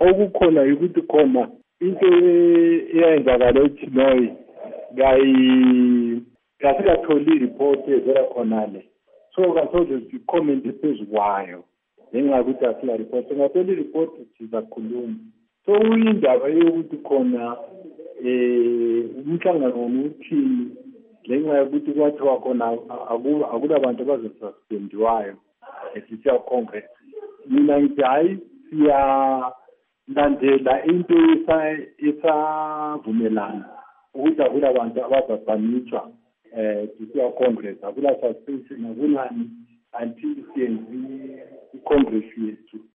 okukhona ukuthi khona into eyayenzakala eTinoy kasikatholi i-report evela khonale so kasoze sicommente phezu kwayo ngenxa yokuthi asina report singatholi i-report sizakhuluma so uyindaba yokuthi khona umhlangano uthini ngenxa yokuthi kwathiwa khona akulabantu abazosuspendiwayo esisiya congress mina ngithi hayi siyalandela into esavumelana ukuthi akulabantu abazabhanishwa sisiya congress akula suspension akulani until siyenze i-congress yethu